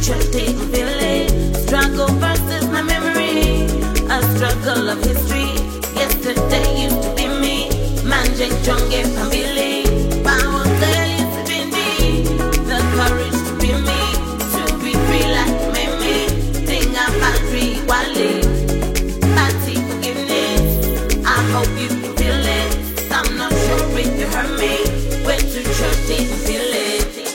church, didn't feel it. Struggle versus my memory, a struggle of history. Yesterday used to be me, manjeng jonge pambili. Power girl used to be me, the courage to be me, to be free like me. Think about free wali, party forgiveness. I hope you can feel it. I'm not sure if you heard me. Went to church, didn't feel it.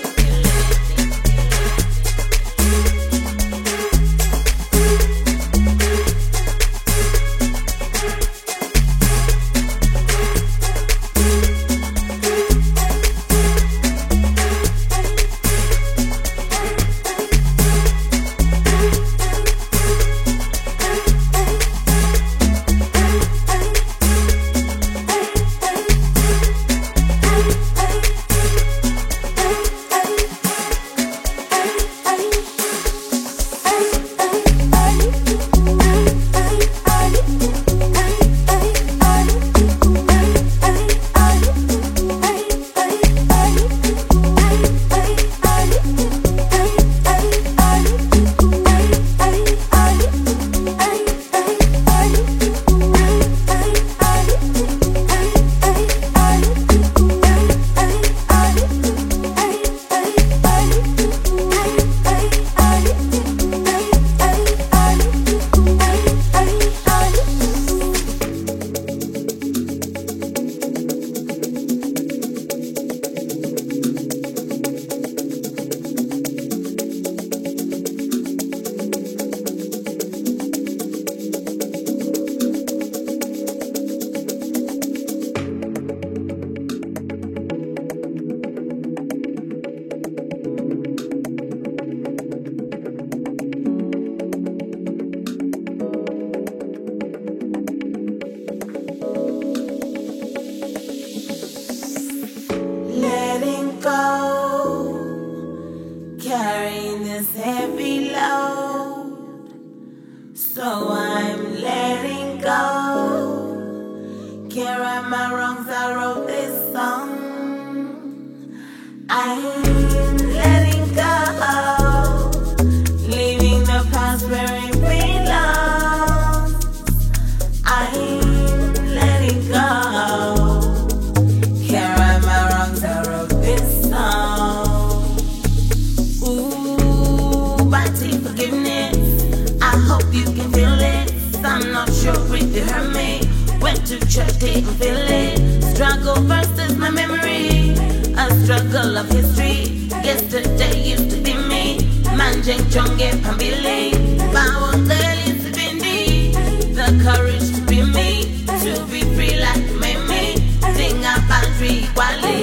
Carrying this heavy load, so I'm letting go. Care of my wrongs, I wrote this song. I'm letting go, leaving the past where it belongs. I'm letting go. Care of my wrongs, I wrote this song. Forgiveness, I hope you can feel it. I'm not sure if you heard me. Went to church, didn't feel it. Struggle versus my memory, a struggle of history. Yesterday used to be me, manjeng jonge pambili. Power girl used to be me, the courage to be me, to be free like me. Sing about free wali.